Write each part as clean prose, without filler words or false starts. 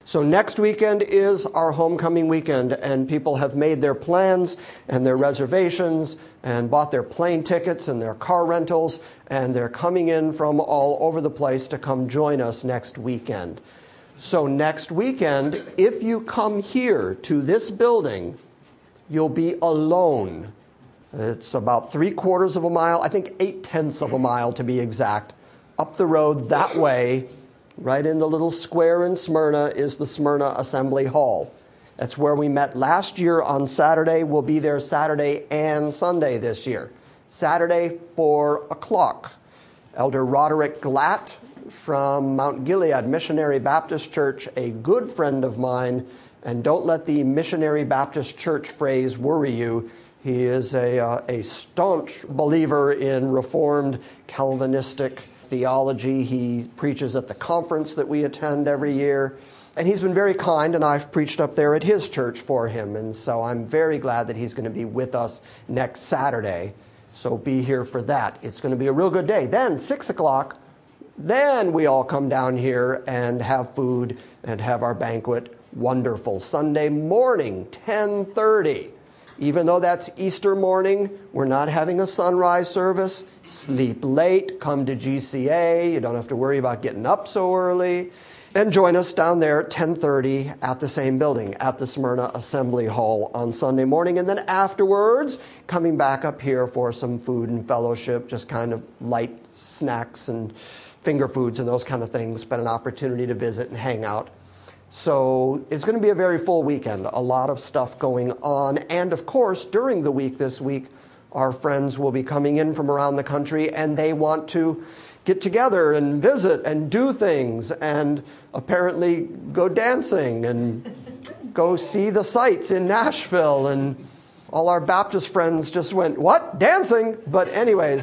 So next weekend is our homecoming weekend, and people have made their plans and their reservations and bought their plane tickets and their car rentals, and they're coming in from all over the place to come join us next weekend. So next weekend, if you come here to this building, you'll be alone. It's about 3/4 of a mile, I think 8/10 of a mile to be exact, up the road that way. Right in the little square in Smyrna is the Smyrna Assembly Hall. That's where we met last year on Saturday. We'll be there Saturday and Sunday this year. Saturday, 4 o'clock. Elder Roderick Glatt from Mount Gilead Missionary Baptist Church, a good friend of mine, and don't let the Missionary Baptist Church phrase worry you. He is a staunch believer in Reformed Calvinistic theology. He preaches at the conference that we attend every year. And he's been very kind, and I've preached up there at his church for him. And so I'm very glad that he's going to be with us next Saturday. So be here for that. It's going to be a real good day. Then 6 o'clock, then we all come down here and have food and have our banquet. Wonderful. Sunday morning, 10:30. Even though that's Easter morning, we're not having a sunrise service. Sleep late, come to GCA. You don't have to worry about getting up so early. And join us down there at 10:30 at the same building, at the Smyrna Assembly Hall on Sunday morning. And then afterwards, coming back up here for some food and fellowship, just kind of light snacks and finger foods and those kind of things, but an opportunity to visit and hang out. So it's going to be a very full weekend, a lot of stuff going on. And of course, during the week this week, our friends will be coming in from around the country, and they want to get together and visit and do things and apparently go dancing and go see the sights in Nashville. And all our Baptist friends just went, "What? Dancing?" But anyways,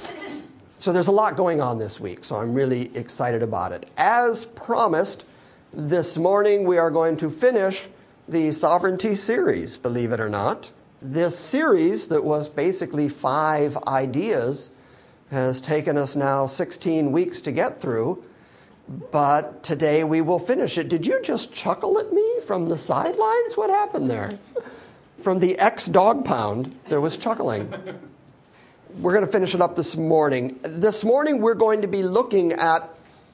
so there's a lot going on this week, so I'm really excited about it. As promised, this morning we are going to finish the Sovereignty series, believe it or not. This series that was basically 5 ideas has taken us now 16 weeks to get through, but today we will finish it. Did you just chuckle at me from the sidelines? What happened there? From the ex-dog pound, there was chuckling. We're going to finish it up this morning. This morning we're going to be looking at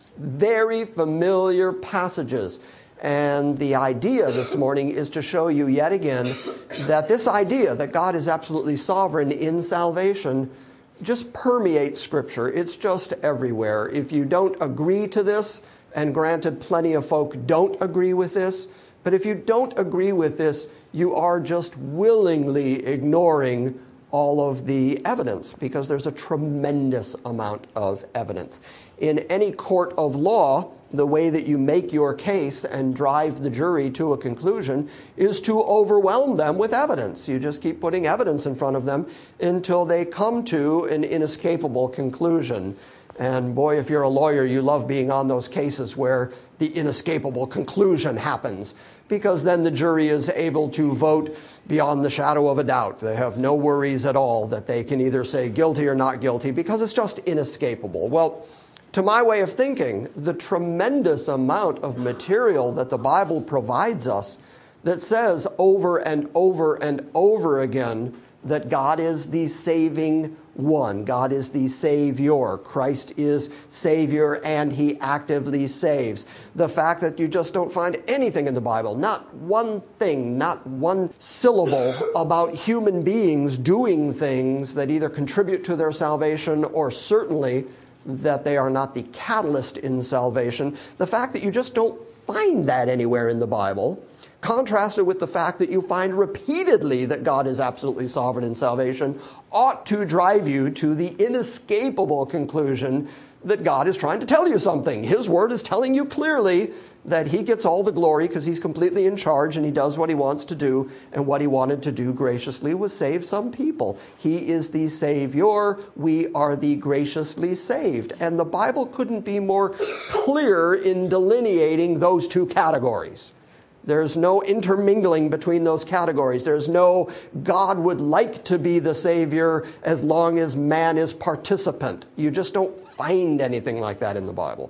very familiar passages. And the idea this morning is to show you yet again that this idea that God is absolutely sovereign in salvation just permeates Scripture. It's just everywhere. If you don't agree to this, and granted plenty of folk don't agree with this, but if you don't agree with this, you are just willingly ignoring all of the evidence, because there's a tremendous amount of evidence. In any court of law, the way that you make your case and drive the jury to a conclusion is to overwhelm them with evidence. You just keep putting evidence in front of them until they come to an inescapable conclusion. And boy, if you're a lawyer, you love being on those cases where the inescapable conclusion happens, because then the jury is able to vote beyond the shadow of a doubt. They have no worries at all that they can either say guilty or not guilty, because it's just inescapable. Well, to my way of thinking, the tremendous amount of material that the Bible provides us that says over and over and over again that God is the saving one. God is the Savior. Christ is Savior, and He actively saves. The fact that you just don't find anything in the Bible, not one thing, not one syllable about human beings doing things that either contribute to their salvation or certainly that they are not the catalyst in salvation. The fact that you just don't find that anywhere in the Bible, contrasted with the fact that you find repeatedly that God is absolutely sovereign in salvation, ought to drive you to the inescapable conclusion that God is trying to tell you something. His word is telling you clearly that He gets all the glory because He's completely in charge and He does what He wants to do, and what He wanted to do graciously was save some people. He is the Savior. We are the graciously saved. And the Bible couldn't be more clear in delineating those two categories. There's no intermingling between those categories. There's no God would like to be the Savior as long as man is participant. You just don't find anything like that in the Bible.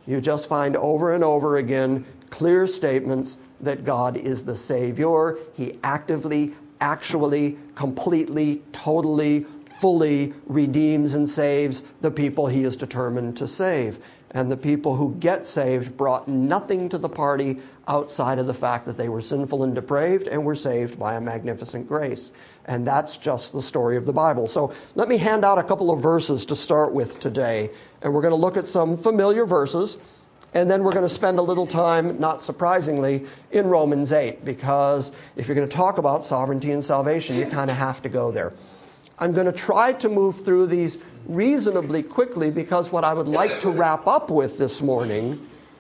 You just find over and over again clear statements that God is the Savior. He actively, actually, completely, totally, fully redeems and saves the people he is determined to save. And the people who get saved brought nothing to the party outside of the fact that they were sinful and depraved and were saved by a magnificent grace. And that's just the story of the Bible. So let me hand out a couple of verses to start with today. And we're going to look at some familiar verses. And then we're going to spend a little time, not surprisingly, in Romans 8. Because if you're going to talk about sovereignty and salvation, you kind of have to go there. I'm going to try to move through these reasonably quickly because what I would like to wrap up with this morning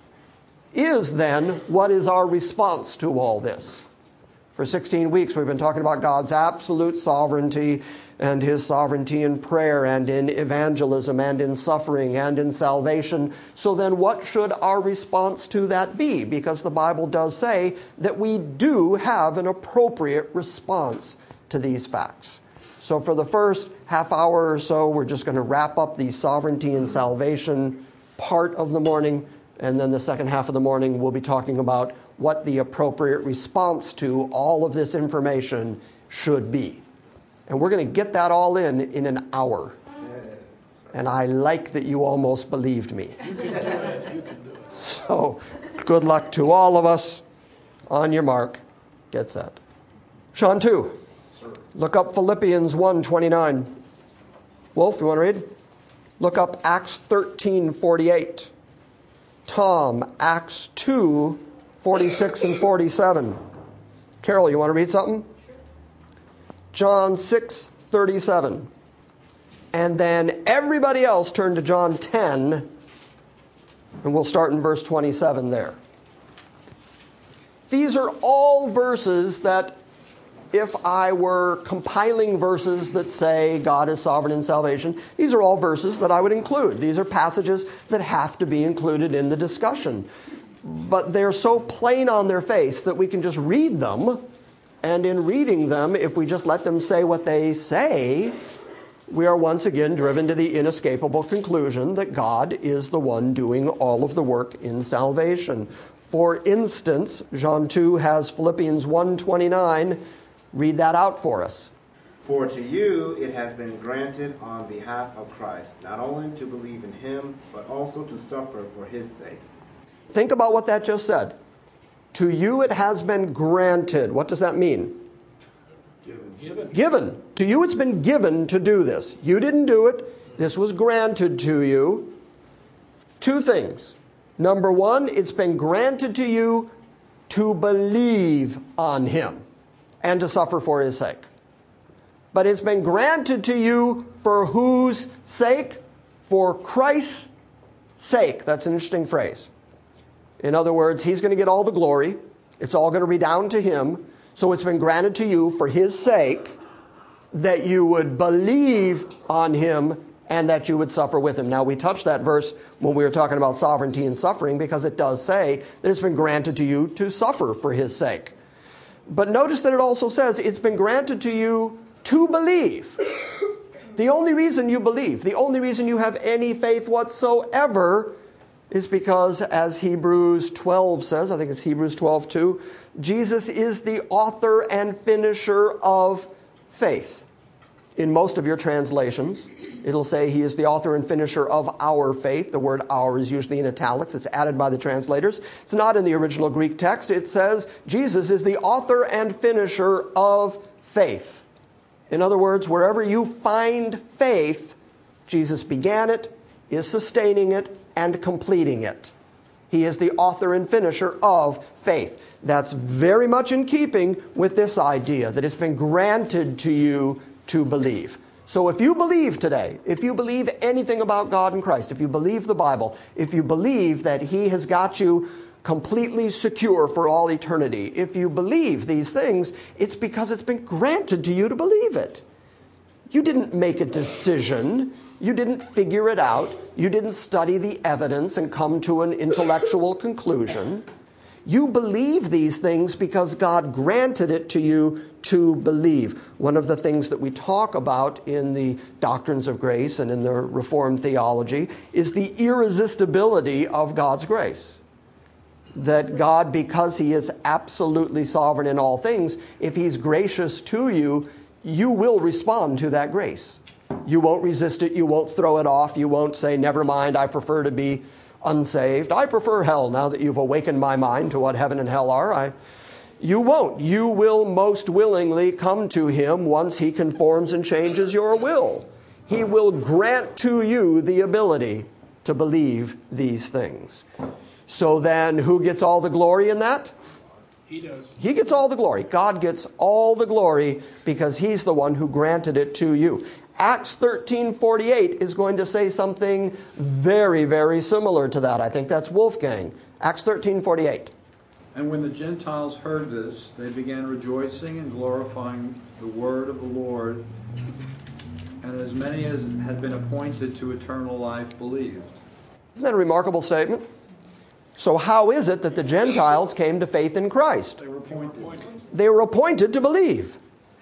is then what is our response to all this. For 16 weeks we've been talking about God's absolute sovereignty and his sovereignty in prayer and in evangelism and in suffering and in salvation. So then what should our response to that be? Because the Bible does say that we do have an appropriate response to these facts. So for the first half hour or so, we're just going to wrap up the sovereignty and salvation part of the morning. And then the second half of the morning, we'll be talking about what the appropriate response to all of this information should be. And we're going to get that all in an hour. And I like that you almost believed me. You can do it. You can do it. So good luck to all of us. On your mark, get set. Sean 2. Look up Philippians 1:29. Wolf, you want to read? Look up Acts 13:48. Tom, Acts 2:46 and 47. Carol, you want to read something? Sure. John 6:37. And then everybody else turn to John 10, and we'll start in verse 27 there. These are all verses that, if I were compiling verses that say God is sovereign in salvation, these are all verses that I would include. These are passages that have to be included in the discussion. But they're so plain on their face that we can just read them. And in reading them, if we just let them say what they say, we are once again driven to the inescapable conclusion that God is the one doing all of the work in salvation. For instance, John 2 has Philippians 1:29. Read that out for us. For to you it has been granted on behalf of Christ, not only to believe in him, but also to suffer for his sake. Think about what that just said. To you it has been granted. What does that mean? Given. To you it's been given to do this. You didn't do it. This was granted to you. Two things. Number one, it's been granted to you to believe on him and to suffer for his sake. But it's been granted to you for whose sake? For Christ's sake. That's an interesting phrase. In other words, he's going to get all the glory. It's all going to redound to him. So it's been granted to you for his sake that you would believe on him and that you would suffer with him. Now, we touched that verse when we were talking about sovereignty and suffering because it does say that it's been granted to you to suffer for his sake. But notice that it also says it's been granted to you to believe. The only reason you believe, the only reason you have any faith whatsoever is because, as Hebrews 12 says, I think it's Hebrews 12:2, Jesus is the author and finisher of faith. In most of your translations, it'll say he is the author and finisher of our faith. The word our is usually in italics. It's added by the translators. It's not in the original Greek text. It says Jesus is the author and finisher of faith. In other words, wherever you find faith, Jesus began it, is sustaining it, and completing it. He is the author and finisher of faith. That's very much in keeping with this idea that it's been granted to you to believe. So if you believe today, if you believe anything about God and Christ, if you believe the Bible, if you believe that he has got you completely secure for all eternity, if you believe these things, it's because it's been granted to you to believe it. You didn't make a decision. You didn't figure it out. You didn't study the evidence and come to an intellectual conclusion. You believe these things because God granted it to you to believe. One of the things that we talk about in the doctrines of grace and in the Reformed theology is the irresistibility of God's grace. That God, because he is absolutely sovereign in all things, if he's gracious to you, you will respond to that grace. You won't resist it. You won't throw it off. You won't say, never mind, I prefer to be unsaved. I prefer hell now that you've awakened my mind to what heaven and hell are. You won't. You will most willingly come to him once he conforms and changes your will. He will grant to you the ability to believe these things. So then, who gets all the glory in that? He does. He gets all the glory. God gets all the glory because he's the one who granted it to you. Acts 13:48 is going to say something very, very similar to that. I think that's Wolfgang. Acts 13:48. And when the Gentiles heard this, they began rejoicing and glorifying the word of the Lord. And as many as had been appointed to eternal life believed. Isn't that a remarkable statement? So how is it that the Gentiles came to faith in Christ? They were appointed. They were appointed to believe.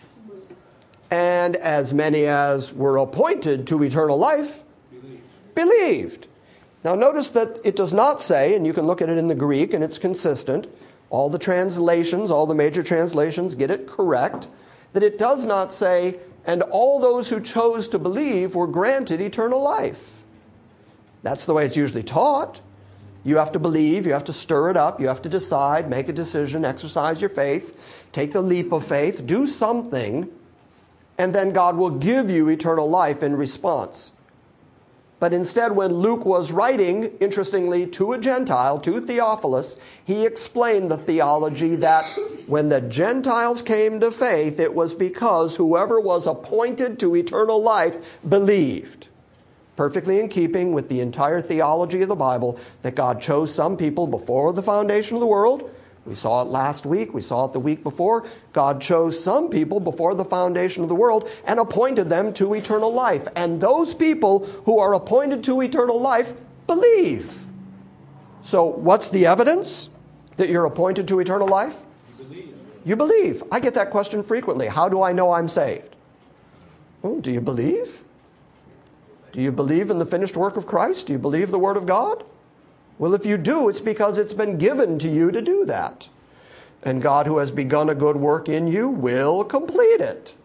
And as many as were appointed to eternal life believed. Now notice that it does not say, and you can look at it in the Greek and it's consistent, all the translations, all the major translations get it correct, that it does not say, and all those who chose to believe were granted eternal life. That's the way it's usually taught. You have to believe, you have to stir it up, you have to decide, make a decision, exercise your faith, take the leap of faith, do something, and then God will give you eternal life in response. But instead, when Luke was writing, interestingly, to a Gentile, to Theophilus, he explained the theology that when the Gentiles came to faith, it was because whoever was appointed to eternal life believed. Perfectly in keeping with the entire theology of the Bible, that God chose some people before the foundation of the world. We saw it last week. We saw it the week before. God chose some people before the foundation of the world and appointed them to eternal life. And those people who are appointed to eternal life believe. So what's the evidence that you're appointed to eternal life? You believe. You believe. I get that question frequently. How do I know I'm saved? Well, do you believe? Do you believe in the finished work of Christ? Do you believe the Word of God? Well, if you do, it's because it's been given to you to do that. And God, who has begun a good work in you, will complete it.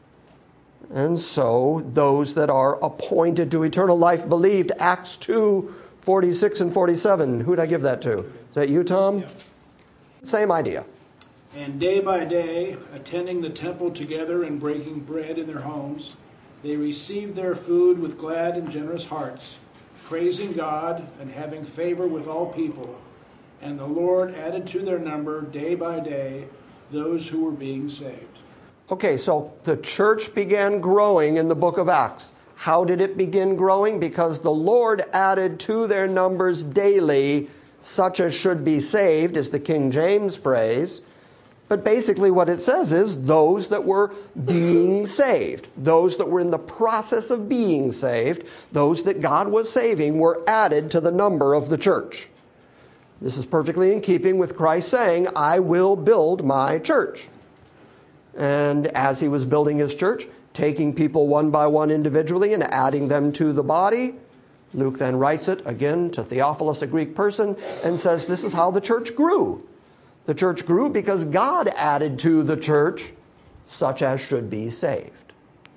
And so those that are appointed to eternal life believed. Acts 2:46 and 47. Who'd I give that to? Is that you, Tom? Yeah. Same idea. And day by day, attending the temple together and breaking bread in their homes, they received their food with glad and generous hearts, praising God and having favor with all people. And the Lord added to their number day by day those who were being saved. Okay, so the church began growing in the book of Acts. How did it begin growing? Because the Lord added to their numbers daily such as should be saved, is the King James phrase. But basically what it says is those that were being saved, those that were in the process of being saved, those that God was saving were added to the number of the church. This is perfectly in keeping with Christ saying, I will build my church. And as he was building his church, taking people one by one individually and adding them to the body, Luke then writes it again to Theophilus, a Greek person, and says this is how the church grew. The church grew because God added to the church such as should be saved.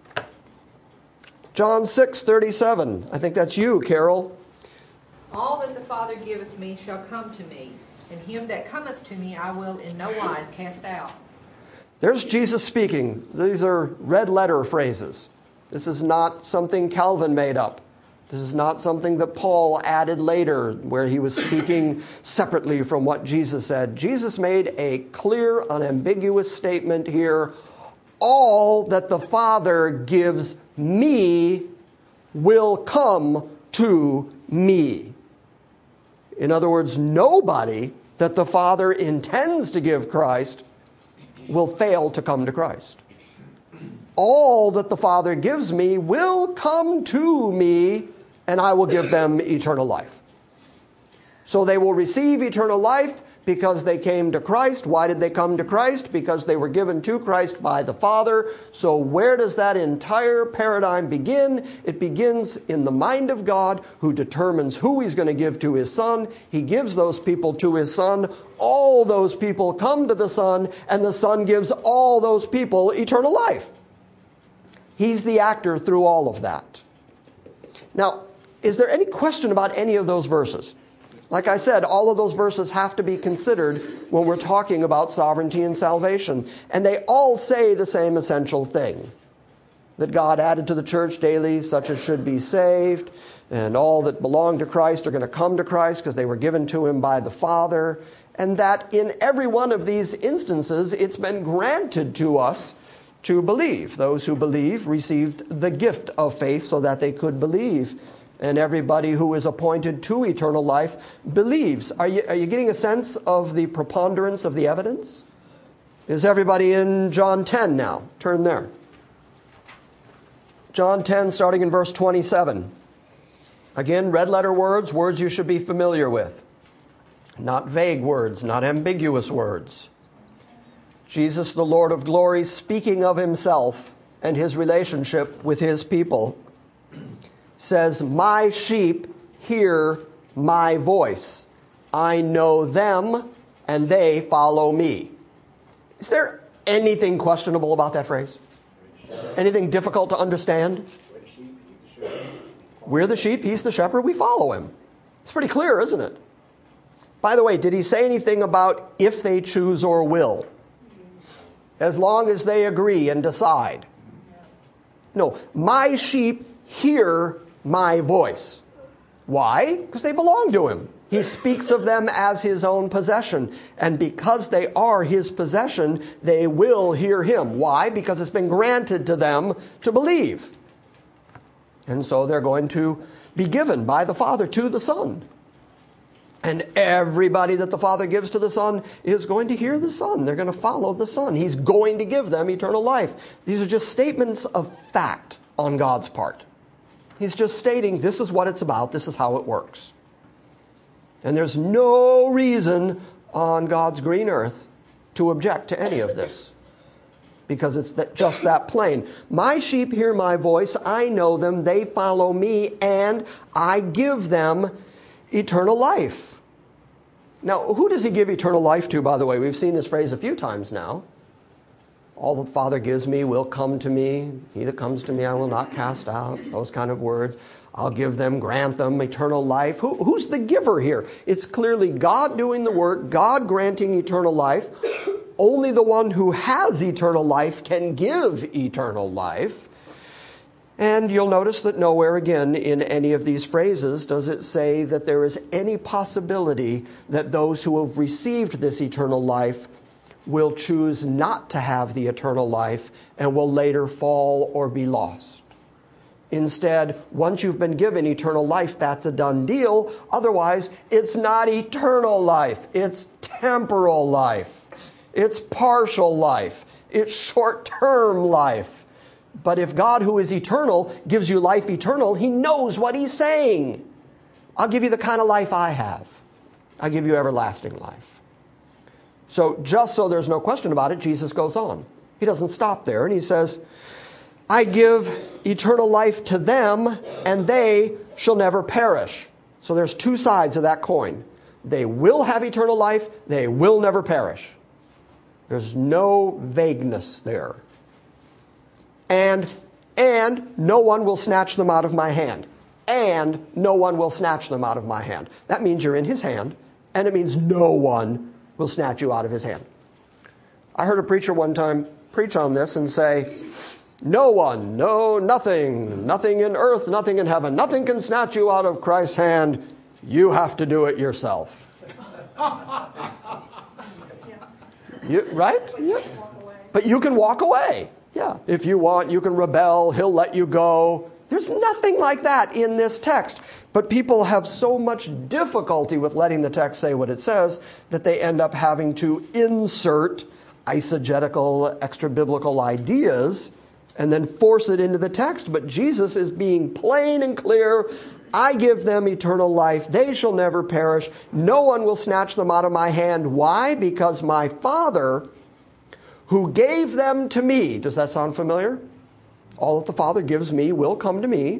John 6:37. I think that's you, Carol. All that the Father giveth me shall come to me, and him that cometh to me I will in no wise cast out. There's Jesus speaking. These are red letter phrases. This is not something Calvin made up. This is not something that Paul added later where he was speaking separately from what Jesus said. Jesus made a clear, unambiguous statement here. All that the Father gives me will come to me. In other words, nobody that the Father intends to give Christ will fail to come to Christ. All that the Father gives me will come to me, and I will give them eternal life. So they will receive eternal life Because they came to Christ. Why did they come to Christ? Because they were given to Christ by the Father. So where does that entire paradigm begin? It begins in the mind of God, who determines who he's going to give to his Son. He gives those people to his Son. All those people come to the Son, and the Son gives all those people eternal life. He's the actor through all of that. Now, is there any question about any of those verses? Like I said, all of those verses have to be considered when we're talking about sovereignty and salvation. And they all say the same essential thing. That God added to the church daily such as should be saved. And all that belong to Christ are going to come to Christ because they were given to him by the Father. And that in every one of these instances, it's been granted to us to believe. Those who believe received the gift of faith so that they could believe. And everybody who is appointed to eternal life believes. Are you getting a sense of the preponderance of the evidence? Is everybody in John 10 now? Turn there. John 10, starting in verse 27. Again, red letter words, words you should be familiar with. Not vague words, not ambiguous words. Jesus, the Lord of glory, speaking of himself and his relationship with his people, says, "My sheep hear my voice. I know them, and they follow me." Is there anything questionable about that phrase? Anything difficult to understand? We're the sheep, he's the shepherd, we follow him. It's pretty clear, isn't it? By the way, did he say anything about if they choose or will? As long as they agree and decide. No, my sheep hear my voice. Why? Because they belong to him. He speaks of them as his own possession. And because they are his possession, they will hear him. Why? Because it's been granted to them to believe. And so they're going to be given by the Father to the Son. And everybody that the Father gives to the Son is going to hear the Son. They're going to follow the Son. He's going to give them eternal life. These are just statements of fact on God's part. He's just stating this is what it's about. This is how it works. And there's no reason on God's green earth to object to any of this. Because it's just that plain. My sheep hear my voice. I know them. They follow me. And I give them eternal life. Now, who does he give eternal life to, by the way? We've seen this phrase a few times now. All the Father gives me will come to me. He that comes to me I will not cast out. Those kind of words. I'll give them, grant them eternal life. Who's the giver here? It's clearly God doing the work, God granting eternal life. Only the one who has eternal life can give eternal life. And you'll notice that nowhere again in any of these phrases does it say that there is any possibility that those who have received this eternal life will choose not to have the eternal life and will later fall or be lost. Instead, once you've been given eternal life, that's a done deal. Otherwise, it's not eternal life. It's temporal life. It's partial life. It's short-term life. But if God, who is eternal, gives you life eternal, he knows what he's saying. I'll give you the kind of life I have. I'll give you everlasting life. So just so there's no question about it, Jesus goes on. He doesn't stop there, and he says, I give eternal life to them, and they shall never perish. So there's two sides of that coin. They will have eternal life. They will never perish. There's no vagueness there. And no one will snatch them out of my hand. And no one will snatch them out of my hand. That means you're in his hand, and it means no one will snatch you out of his hand. I heard a preacher one time preach on this and say, no one, no, nothing in earth, nothing in heaven, nothing can snatch you out of Christ's hand. You have to do it yourself. Right? Yeah. But you can walk away. Yeah. If you want, you can rebel. He'll let you go. There's nothing like that in this text. But people have so much difficulty with letting the text say what it says that they end up having to insert eisegetical, extra-biblical ideas and then force it into the text. But Jesus is being plain and clear. I give them eternal life. They shall never perish. No one will snatch them out of my hand. Why? Because my Father, who gave them to me. Does that sound familiar? All that the Father gives me will come to me.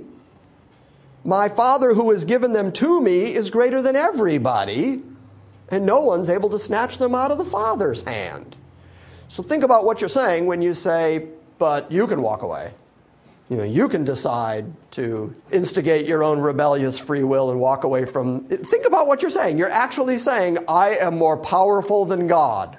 My Father who has given them to me is greater than everybody, and no one's able to snatch them out of the Father's hand. So think about what you're saying when you say, but you can walk away. You can decide to instigate your own rebellious free will and walk away from... Think about what you're saying. You're actually saying, I am more powerful than God.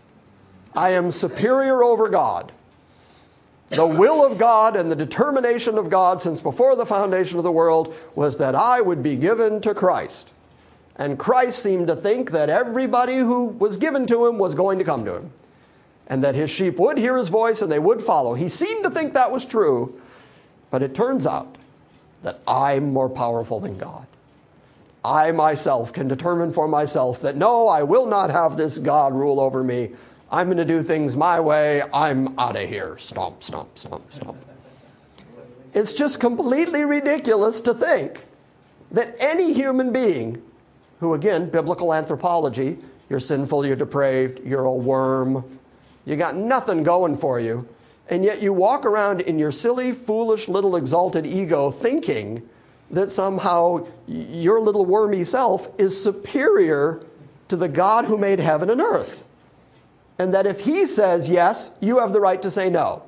I am superior over God. The will of God and the determination of God since before the foundation of the world was that I would be given to Christ. And Christ seemed to think that everybody who was given to him was going to come to him. And that his sheep would hear his voice and they would follow. He seemed to think that was true. But it turns out that I'm more powerful than God. I myself can determine for myself that no, I will not have this God rule over me. I'm going to do things my way. I'm out of here. Stomp, stomp, stomp, stomp. It's just completely ridiculous to think that any human being who, again, biblical anthropology, you're sinful, you're depraved, you're a worm, you got nothing going for you, and yet you walk around in your silly, foolish, little exalted ego thinking that somehow your little wormy self is superior to the God who made heaven and earth. And that if he says yes, you have the right to say no.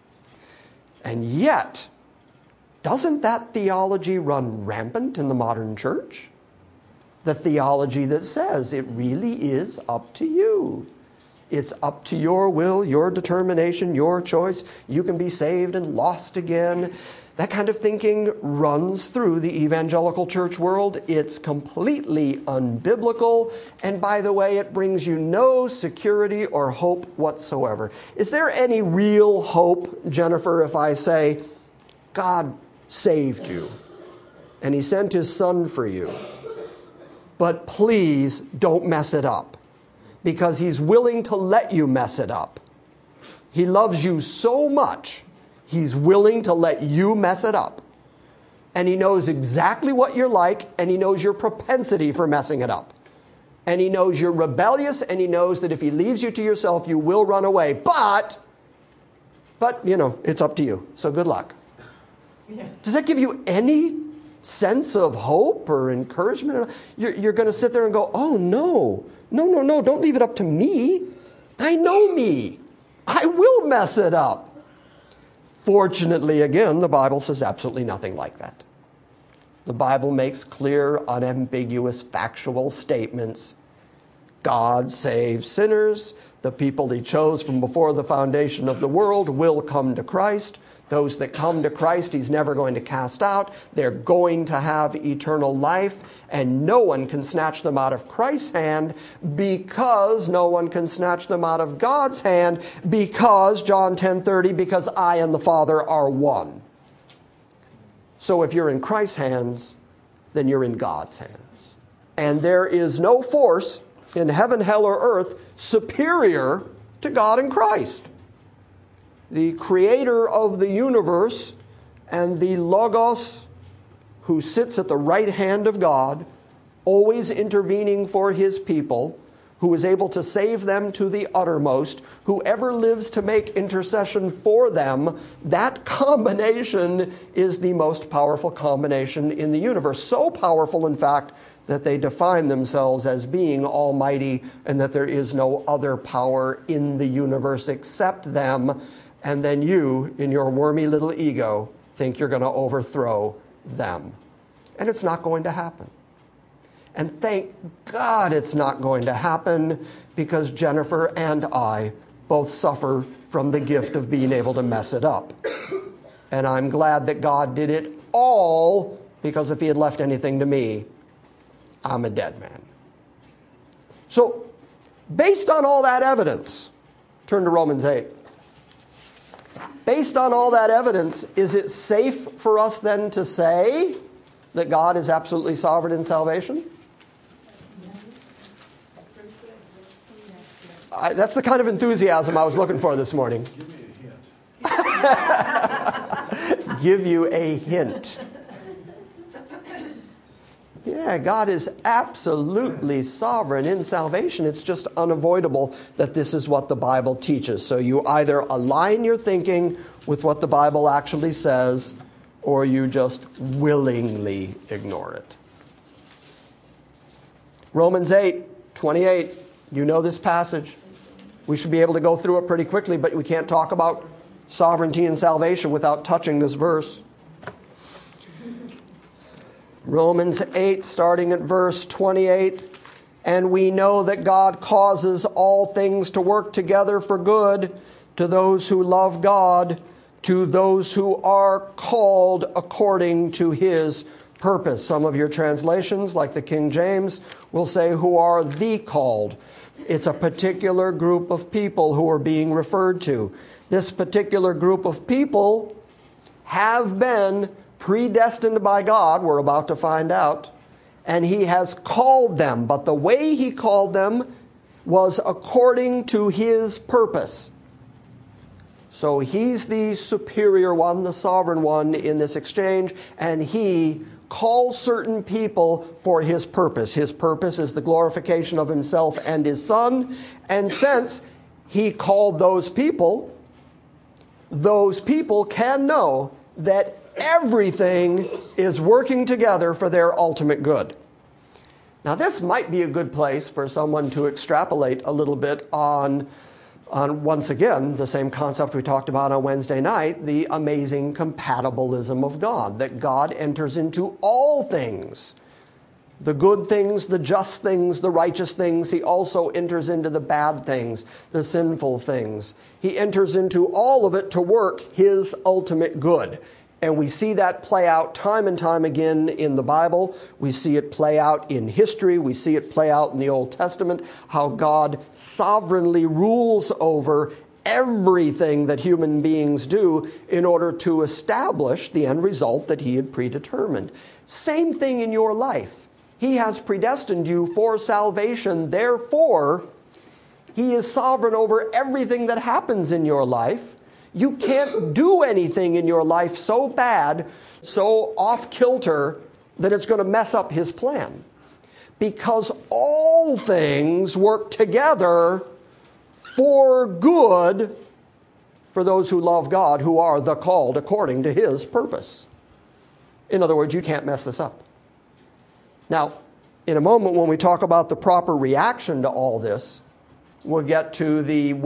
And yet, doesn't that theology run rampant in the modern church? The theology that says it really is up to you. It's up to your will, your determination, your choice. You can be saved and lost again. That kind of thinking runs through the evangelical church world. It's completely unbiblical. And by the way, it brings you no security or hope whatsoever. Is there any real hope, Jennifer, if I say, God saved you and he sent his son for you, but please don't mess it up? Because he's willing to let you mess it up. He loves you so much, he's willing to let you mess it up. And he knows exactly what you're like, and he knows your propensity for messing it up. And he knows you're rebellious, and he knows that if he leaves you to yourself, you will run away. But, it's up to you. So good luck. Yeah. Does that give you any sense of hope or encouragement? You're going to sit there and go, oh, no, don't leave it up to me. I know me. I will mess it up. Fortunately, again, the Bible says absolutely nothing like that. The Bible makes clear, unambiguous, factual statements. God saves sinners. The people he chose from before the foundation of the world will come to Christ. Those that come to Christ, he's never going to cast out. They're going to have eternal life, and no one can snatch them out of Christ's hand because no one can snatch them out of God's hand because, John 10:30, because I and the Father are one. So if you're in Christ's hands, then you're in God's hands. And there is no force in heaven, hell, or earth superior to God and Christ. The creator of the universe and the Logos who sits at the right hand of God, always intervening for his people, who is able to save them to the uttermost, whoever lives to make intercession for them, that combination is the most powerful combination in the universe. So powerful, in fact, that they define themselves as being almighty and that there is no other power in the universe except them. And then you, in your wormy little ego, think you're going to overthrow them. And it's not going to happen. And thank God it's not going to happen, because Jennifer and I both suffer from the gift of being able to mess it up. And I'm glad that God did it all, because if he had left anything to me, I'm a dead man. So, based on all that evidence, turn to Romans 8. Based on all that evidence, is it safe for us then to say that God is absolutely sovereign in salvation? That's the kind of enthusiasm I was looking for this morning. Give me a hint. Give you a hint. Yeah, God is absolutely sovereign in salvation. It's just unavoidable that this is what the Bible teaches. So you either align your thinking with what the Bible actually says, or you just willingly ignore it. Romans 8:28. You know this passage. We should be able to go through it pretty quickly, but we can't talk about sovereignty and salvation without touching this verse. Romans 8, starting at verse 28. And we know that God causes all things to work together for good to those who love God, to those who are called according to his purpose. Some of your translations, like the King James, will say who are the called. It's a particular group of people who are being referred to. This particular group of people have been predestined by God, we're about to find out, and he has called them. But the way he called them was according to his purpose. So he's the superior one, the sovereign one in this exchange, and he calls certain people for his purpose. His purpose is the glorification of himself and his Son. And since he called those people can know that everything is working together for their ultimate good. Now, this might be a good place for someone to extrapolate a little bit on once again, the same concept we talked about on Wednesday night, the amazing compatibilism of God, that God enters into all things, the good things, the just things, the righteous things. He also enters into the bad things, the sinful things. He enters into all of it to work his ultimate good. And we see that play out time and time again in the Bible. We see it play out in history. We see it play out in the Old Testament, how God sovereignly rules over everything that human beings do in order to establish the end result that he had predetermined. Same thing in your life. He has predestined you for salvation. Therefore, he is sovereign over everything that happens in your life. You can't do anything in your life so bad, so off-kilter, that it's going to mess up his plan. Because all things work together for good for those who love God, who are the called according to his purpose. In other words, you can't mess this up. Now, in a moment when we talk about the proper reaction to all this, we'll get to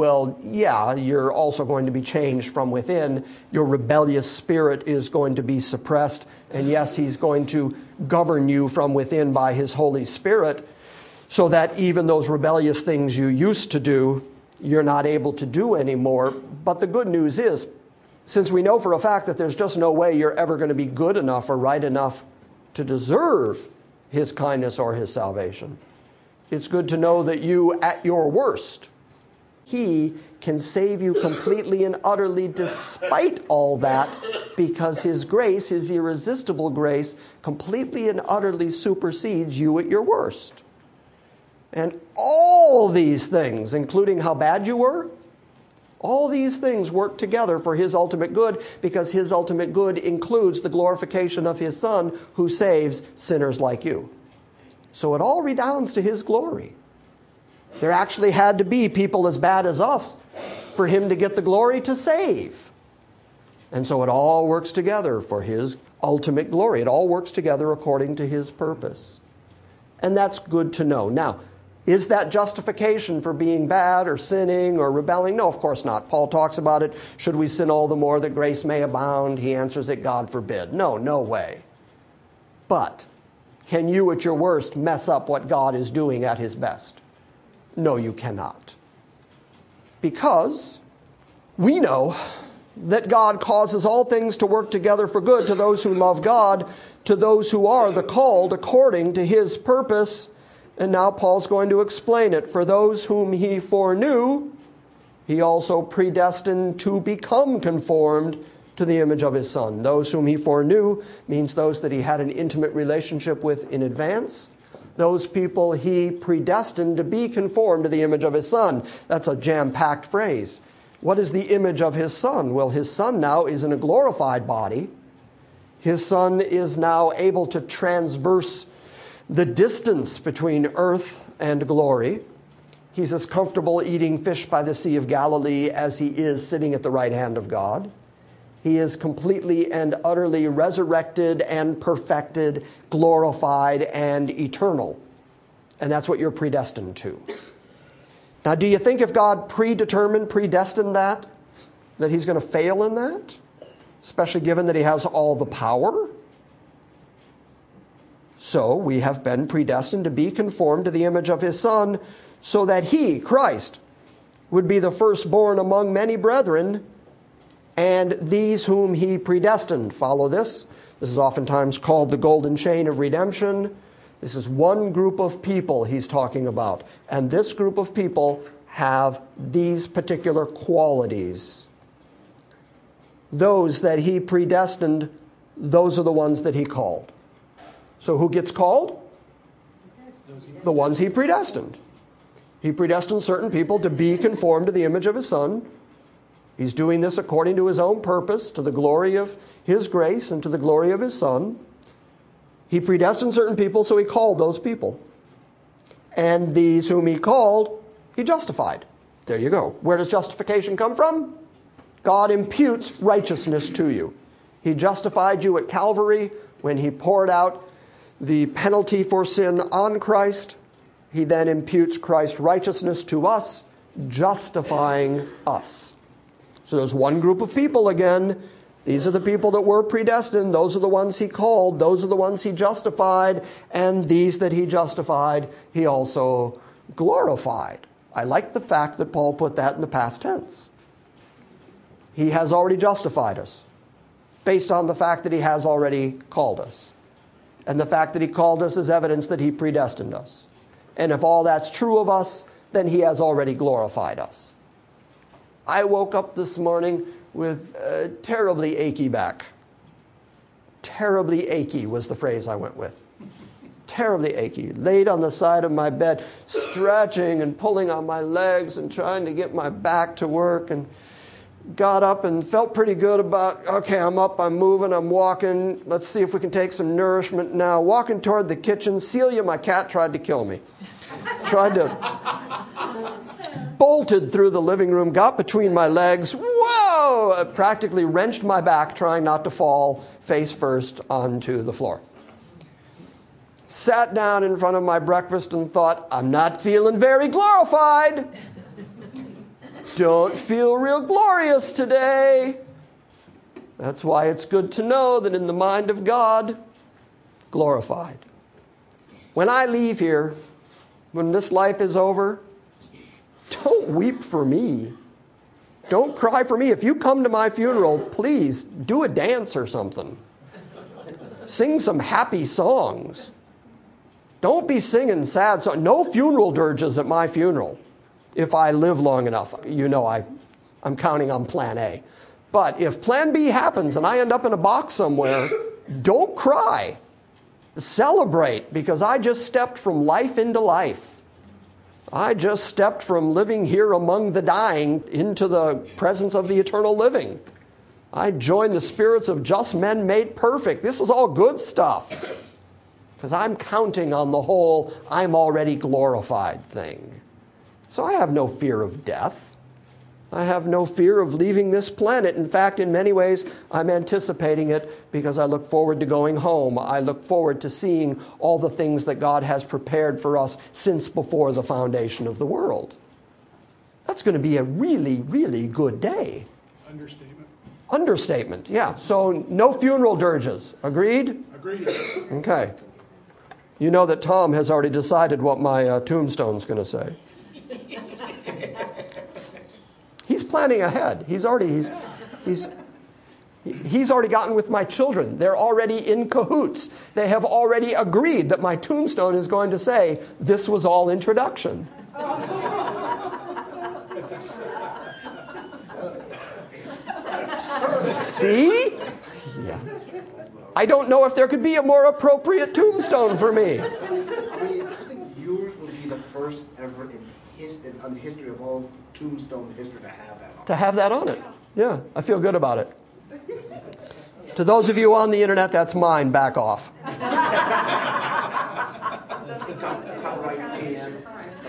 you're also going to be changed from within. Your rebellious spirit is going to be suppressed. And yes, he's going to govern you from within by his Holy Spirit so that even those rebellious things you used to do, you're not able to do anymore. But the good news is, since we know for a fact that there's just no way you're ever going to be good enough or right enough to deserve his kindness or his salvation, it's good to know that you, at your worst, he can save you completely and utterly despite all that, because his grace, his irresistible grace, completely and utterly supersedes you at your worst. And all these things, including how bad you were, all these things work together for his ultimate good, because his ultimate good includes the glorification of his Son who saves sinners like you. So it all redounds to his glory. There actually had to be people as bad as us for him to get the glory to save. And so it all works together for his ultimate glory. It all works together according to his purpose. And that's good to know. Now, is that justification for being bad or sinning or rebelling? No, of course not. Paul talks about it. Should we sin all the more that grace may abound? He answers it, God forbid. No way. But can you at your worst mess up what God is doing at his best? No, you cannot. Because we know that God causes all things to work together for good to those who love God, to those who are the called according to his purpose. And now Paul's going to explain it. For those whom he foreknew, he also predestined to become conformed to the image of his Son. Those whom he foreknew means those that he had an intimate relationship with in advance. Those people he predestined to be conformed to the image of his Son. That's a jam-packed phrase. What is the image of his Son? Well, his Son now is in a glorified body. His Son is now able to traverse the distance between earth and glory. He's as comfortable eating fish by the Sea of Galilee as he is sitting at the right hand of God. He is completely and utterly resurrected and perfected, glorified and eternal. And that's what you're predestined to. Now, do you think if God predestined that he's going to fail in that? Especially given that he has all the power? So we have been predestined to be conformed to the image of his Son, so that he, Christ, would be the firstborn among many brethren, and these whom he predestined. Follow this. This is oftentimes called the golden chain of redemption. This is one group of people he's talking about. And this group of people have these particular qualities. Those that he predestined, those are the ones that he called. So who gets called? The ones he predestined. He predestined certain people to be conformed to the image of his Son. He's doing this according to his own purpose, to the glory of his grace and to the glory of his Son. He predestined certain people, so he called those people. And these whom he called, he justified. There you go. Where does justification come from? God imputes righteousness to you. He justified you at Calvary when he poured out the penalty for sin on Christ. He then imputes Christ's righteousness to us, justifying us. So there's one group of people again. These are the people that were predestined. Those are the ones he called. Those are the ones he justified. And these that he justified, he also glorified. I like the fact that Paul put that in the past tense. He has already justified us based on the fact that he has already called us. And the fact that he called us is evidence that he predestined us. And if all that's true of us, then he has already glorified us. I woke up this morning with a terribly achy back. Terribly achy was the phrase I went with. Terribly achy. Laid on the side of my bed, stretching and pulling on my legs and trying to get my back to work, and got up and felt pretty good about, okay, I'm up, I'm moving, I'm walking. Let's see if we can take some nourishment now. Walking toward the kitchen, Celia, my cat, tried to kill me. Bolted through the living room, got between my legs. Whoa! I practically wrenched my back trying not to fall face first onto the floor. Sat down in front of my breakfast and thought, I'm not feeling very glorified. Don't feel real glorious today. That's why it's good to know that in the mind of God, glorified. When I leave here, when this life is over, don't weep for me. Don't cry for me. If you come to my funeral, please do a dance or something. Sing some happy songs. Don't be singing sad songs. No funeral dirges at my funeral. If I live long enough, you know I'm counting on plan A. But if plan B happens and I end up in a box somewhere, don't cry. Celebrate, because I just stepped from life into life. I just stepped from living here among the dying into the presence of the eternal living. I joined the spirits of just men made perfect. This is all good stuff, because I'm counting on the whole I'm already glorified thing. So I have no fear of death. I have no fear of leaving this planet. In fact, in many ways, I'm anticipating it because I look forward to going home. I look forward to seeing all the things that God has prepared for us since before the foundation of the world. That's going to be a really, really good day. Understatement, yeah. So no funeral dirges. Agreed? Agreed. Okay. You know that Tom has already decided what my tombstone's going to say. He's planning ahead. He's already gotten with my children. They're already in cahoots. They have already agreed that my tombstone is going to say, "This was all introduction." See? Yeah. I don't know if there could be a more appropriate tombstone for me. I think yours will be the first ever in the history of all tombstone history to have that on it. To have that on it. Yeah, I feel good about it. To those of you on the internet, that's mine. Back off.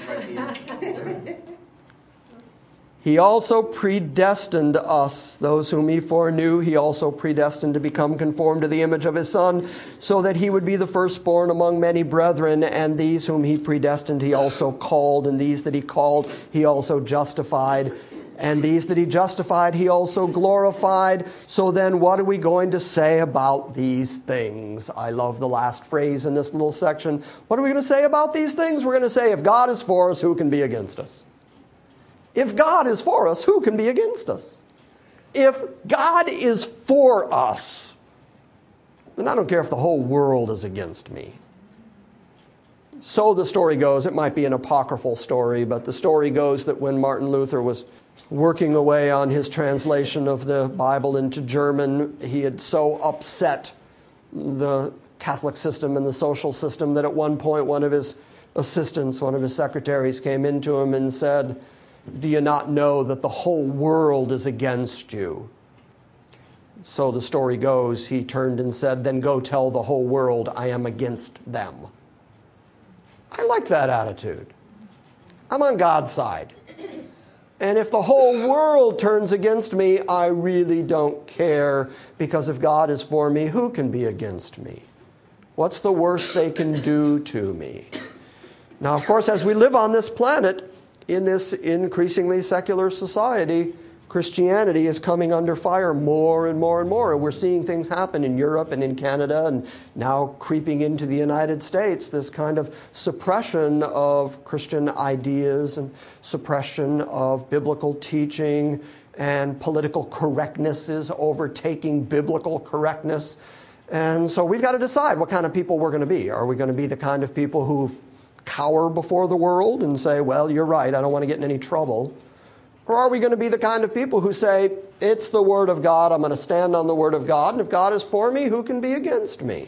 right here. He also predestined us, those whom he foreknew, he also predestined to become conformed to the image of his Son, so that he would be the firstborn among many brethren. And these whom he predestined, he also called. And these that he called, he also justified. And these that he justified, he also glorified. So then what are we going to say about these things? I love the last phrase in this little section. What are we going to say about these things? We're going to say, if God is for us, who can be against us? If God is for us, who can be against us? If God is for us, then I don't care if the whole world is against me. So the story goes, it might be an apocryphal story, but the story goes that when Martin Luther was working away on his translation of the Bible into German, he had so upset the Catholic system and the social system that at one point one of his assistants, one of his secretaries, came into him and said, "Do you not know that the whole world is against you?" So the story goes, he turned and said, "Then go tell the whole world I am against them." I like that attitude. I'm on God's side. And if the whole world turns against me, I really don't care, because if God is for me, who can be against me? What's the worst they can do to me? Now, of course, as we live on this planet, in this increasingly secular society, Christianity is coming under fire more and more and more. We're seeing things happen in Europe and in Canada and now creeping into the United States, this kind of suppression of Christian ideas and suppression of biblical teaching, and political correctness is overtaking biblical correctness. And so we've got to decide what kind of people we're going to be. Are we going to be the kind of people who cower before the world and say, well, you're right, I don't want to get in any trouble? Or are we going to be the kind of people who say, it's the Word of God, I'm going to stand on the Word of God, and if God is for me, who can be against me?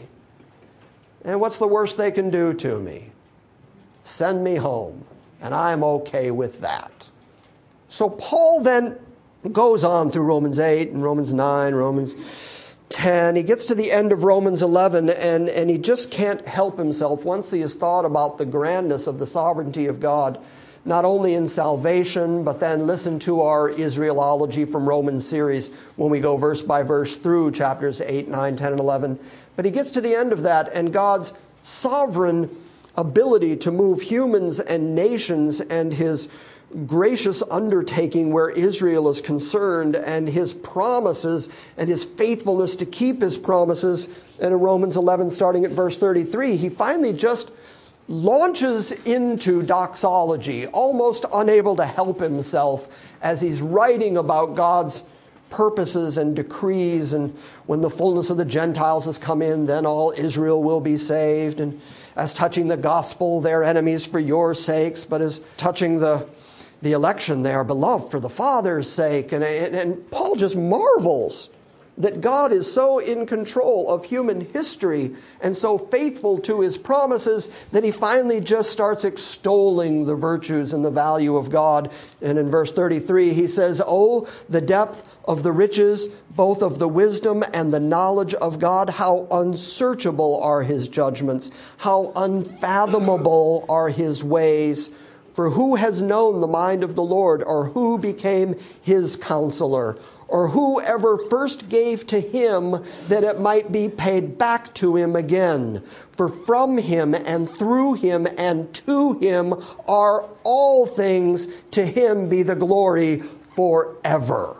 And what's the worst they can do to me? Send me home, and I'm okay with that. So Paul then goes on through Romans 8 and Romans 9, Romans 10. He gets to the end of Romans 11, and he just can't help himself once he has thought about the grandness of the sovereignty of God, not only in salvation, but then listen to our Israelology from Romans series when we go verse by verse through chapters 8, 9, 10, and 11. But he gets to the end of that, and God's sovereign ability to move humans and nations, and his gracious undertaking where Israel is concerned, and his promises and his faithfulness to keep his promises. And in Romans 11, starting at verse 33, he finally just launches into doxology, almost unable to help himself as he's writing about God's purposes and decrees. And when the fullness of the Gentiles has come in, then all Israel will be saved. And as touching the gospel, they're enemies for your sakes, but as touching the election, they are beloved for the Father's sake. And Paul just marvels that God is so in control of human history and so faithful to his promises that he finally just starts extolling the virtues and the value of God. And in verse 33, he says, "Oh, the depth of the riches, both of the wisdom and the knowledge of God, how unsearchable are his judgments, how unfathomable are his ways. For who has known the mind of the Lord, or who became his counselor? Or who ever first gave to him that it might be paid back to him again? For from him and through him and to him are all things. To him be the glory forever."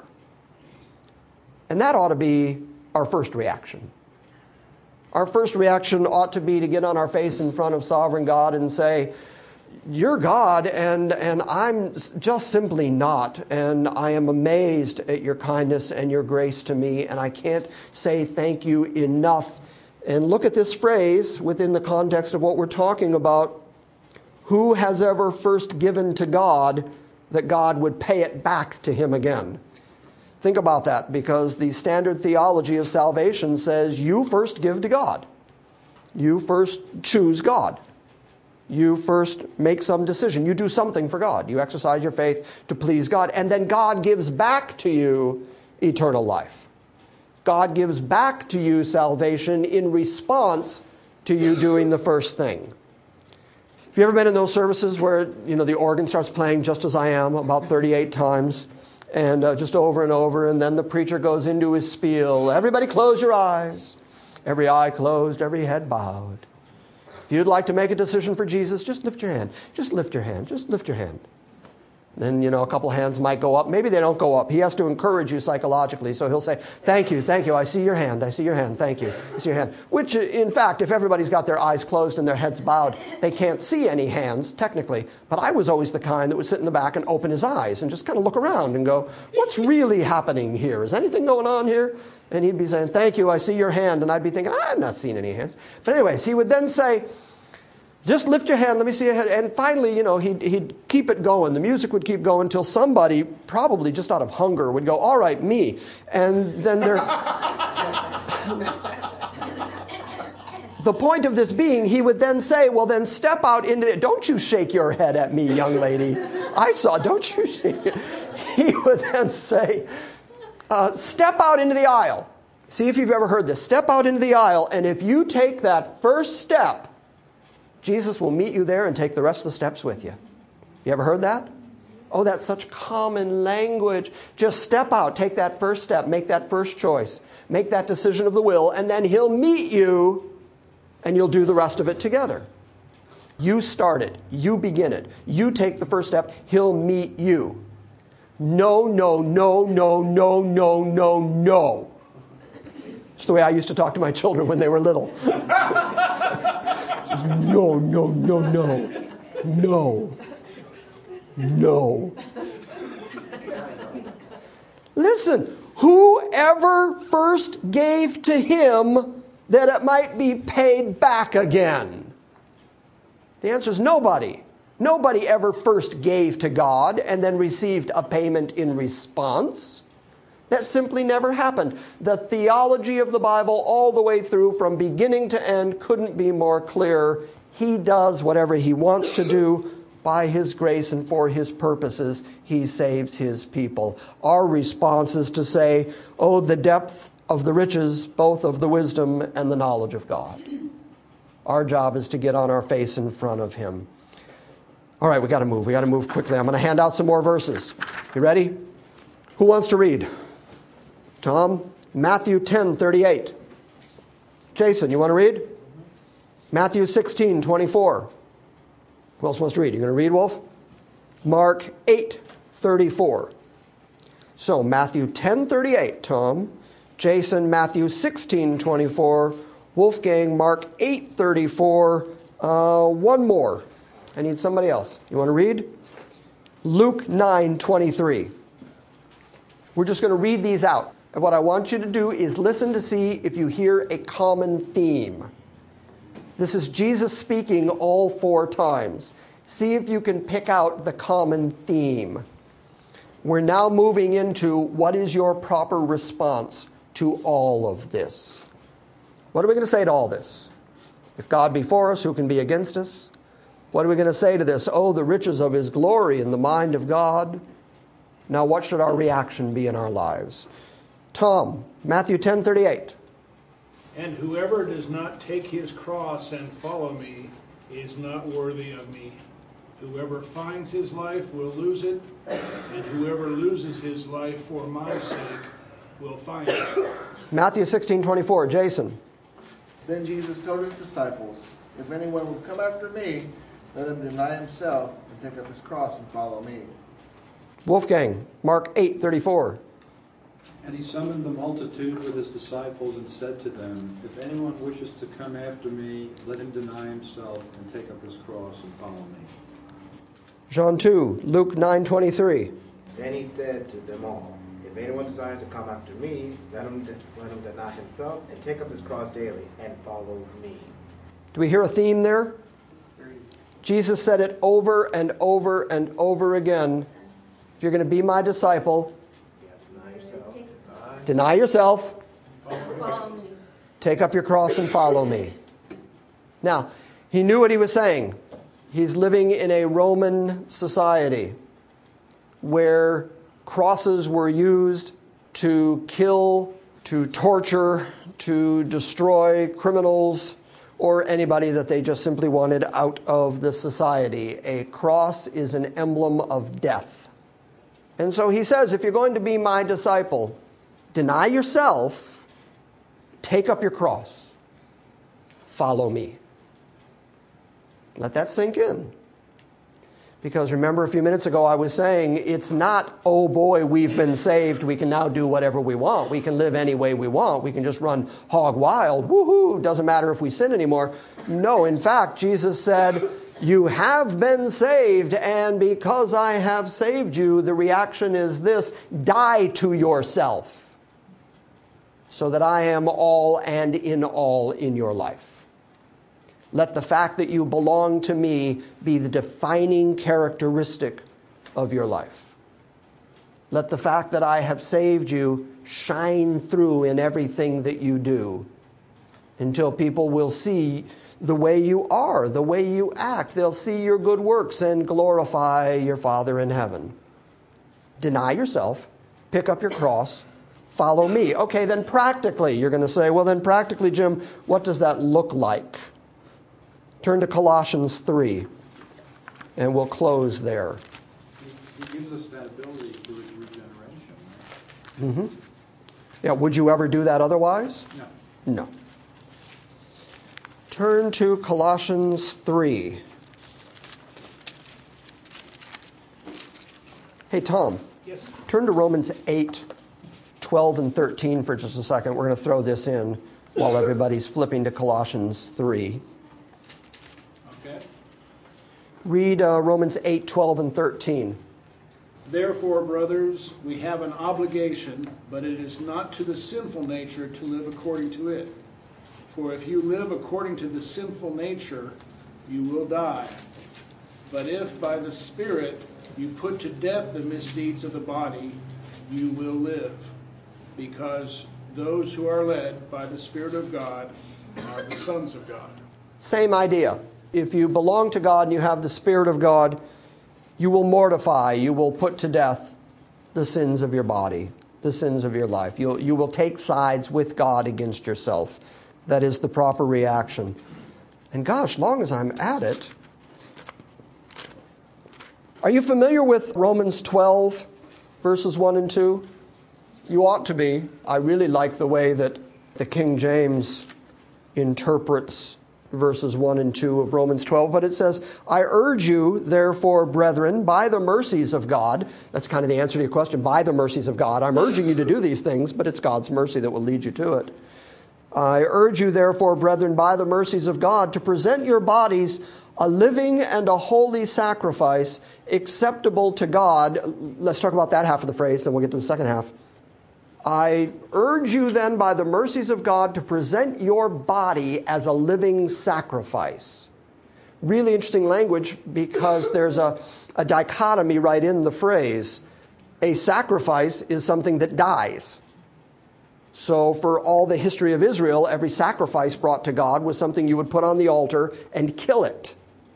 And that ought to be our first reaction. Our first reaction ought to be to get on our face in front of sovereign God and say, "You're God, and I'm just simply not. And I am amazed at your kindness and your grace to me, and I can't say thank you enough." And look at this phrase within the context of what we're talking about. Who has ever first given to God that God would pay it back to him again? Think about that, because the standard theology of salvation says you first give to God. You first choose God. You first make some decision. You do something for God. You exercise your faith to please God. And then God gives back to you eternal life. God gives back to you salvation in response to you doing the first thing. Have you ever been in those services where, the organ starts playing Just As I Am about 38 times, and just over and over, and then the preacher goes into his spiel. Everybody close your eyes. Every eye closed, every head bowed. If you'd like to make a decision for Jesus, just lift your hand. Just lift your hand. Just lift your hand. Then, a couple hands might go up. Maybe they don't go up. He has to encourage you psychologically. So he'll say, thank you. I see your hand. I see your hand. Thank you. I see your hand. Which, in fact, if everybody's got their eyes closed and their heads bowed, they can't see any hands, technically. But I was always the kind that would sit in the back and open his eyes and just kind of look around and go, what's really happening here? Is anything going on here? And he'd be saying, thank you. I see your hand. And I'd be thinking, I'm not seeing any hands. But anyways, he would then say, just lift your hand, let me see your hand. And finally, he'd keep it going. The music would keep going until somebody, probably just out of hunger, would go, all right, me. And then the point of this being, he would then say, well, then step out into it. Don't you shake your head at me, young lady. I saw, don't you shake it. He would then say, step out into the aisle. See if you've ever heard this. Step out into the aisle, and if you take that first step, Jesus will meet you there and take the rest of the steps with you. You ever heard that? Oh, that's such common language. Just step out, take that first step, make that first choice, make that decision of the will, and then he'll meet you and you'll do the rest of it together. You start it. You begin it. You take the first step. He'll meet you. No, no, no, no, no, no, no, no. It's the way I used to talk to my children when they were little. Just no, no, no, no, no, no. Listen, whoever first gave to him that it might be paid back again? The answer is nobody. Nobody ever first gave to God and then received a payment in response. That simply never happened. The theology of the Bible all the way through from beginning to end couldn't be more clear. He does whatever he wants to do by his grace and for his purposes. He saves his people. Our response is to say, oh, the depth of the riches, both of the wisdom and the knowledge of God. Our job is to get on our face in front of him. All right, we got to move. We got to move quickly. I'm going to hand out some more verses. You ready? Who wants to read? Tom? Matthew 10:38. Jason, you want to read? Matthew 16:24. Who else wants to read? You going to read, Wolf? Mark 8:34. So Matthew 10:38, Tom. Jason, Matthew 16:24. Wolfgang, Mark 8:34. One more. I need somebody else. You want to read? Luke 9:23. We're just going to read these out. And what I want you to do is listen to see if you hear a common theme. This is Jesus speaking all 4 times. See if you can pick out the common theme. We're now moving into what is your proper response to all of this. What are we going to say to all this? If God be for us, who can be against us? What are we going to say to this? Oh, the riches of his glory in the mind of God. Now, what should our reaction be in our lives? Tom, Matthew 10:38. And whoever does not take his cross and follow me is not worthy of me. Whoever finds his life will lose it, and whoever loses his life for my sake will find it. Matthew 16:24. Jason. Then Jesus told his disciples, if anyone will come after me, let him deny himself and take up his cross and follow me. Wolfgang, Mark 8:34. And he summoned the multitude with his disciples and said to them, if anyone wishes to come after me, let him deny himself and take up his cross and follow me. John 2, Luke 9:23. Then he said to them all, if anyone desires to come after me, let him deny himself and take up his cross daily and follow me. Do we hear a theme there? Jesus said it over and over and over again. If you're going to be my disciple, deny yourself, take up your cross and follow me. Now, he knew what he was saying. He's living in a Roman society where crosses were used to kill, to torture, to destroy criminals, or anybody that they just simply wanted out of the society. A cross is an emblem of death. And so he says, if you're going to be my disciple, deny yourself, take up your cross, follow me. Let that sink in. Because remember a few minutes ago I was saying, it's not, oh boy, we've been saved, we can now do whatever we want. We can live any way we want. We can just run hog wild. Woohoo, doesn't matter if we sin anymore. No, in fact, Jesus said, you have been saved, and because I have saved you, the reaction is this: die to yourself, so that I am all and in all in your life. Let the fact that you belong to me be the defining characteristic of your life. Let the fact that I have saved you shine through in everything that you do, until people will see the way you are, the way you act. They'll see your good works and glorify your Father in heaven. Deny yourself, pick up your cross, follow me. Okay, then practically, you're going to say, well, then practically, Jim, what does that look like? Turn to Colossians 3, and we'll close there. He gives us that ability through his regeneration. Mm-hmm. Yeah, would you ever do that otherwise? No. No. Turn to Colossians 3. Hey, Tom. Yes. Turn to Romans 8, 12 and 13 for just a second. We're going to throw this in while everybody's flipping to Colossians 3. Read Romans 8, 12, and 13. Therefore, brothers, we have an obligation, but it is not to the sinful nature to live according to it. For if you live according to the sinful nature, you will die. But if by the Spirit you put to death the misdeeds of the body, you will live. Because those who are led by the Spirit of God are the sons of God. Same idea. If you belong to God and you have the Spirit of God, you will mortify, you will put to death the sins of your body, the sins of your life. You will take sides with God against yourself. That is the proper reaction. And gosh, long as I'm at it, are you familiar with Romans 12, verses 1 and 2? You ought to be. I really like the way that the King James interprets verses 1 and 2 of Romans 12, but it says, I urge you, therefore, brethren, by the mercies of God. That's kind of the answer to your question, by the mercies of God. I'm urging you to do these things, but it's God's mercy that will lead you to it. I urge you, therefore, brethren, by the mercies of God, to present your bodies a living and a holy sacrifice acceptable to God. Let's talk about that half of the phrase, then we'll get to the second half. I urge you then by the mercies of God to present your body as a living sacrifice. Really interesting language, because there's a dichotomy right in the phrase. A sacrifice is something that dies. So for all the history of Israel, every sacrifice brought to God was something you would put on the altar and kill it.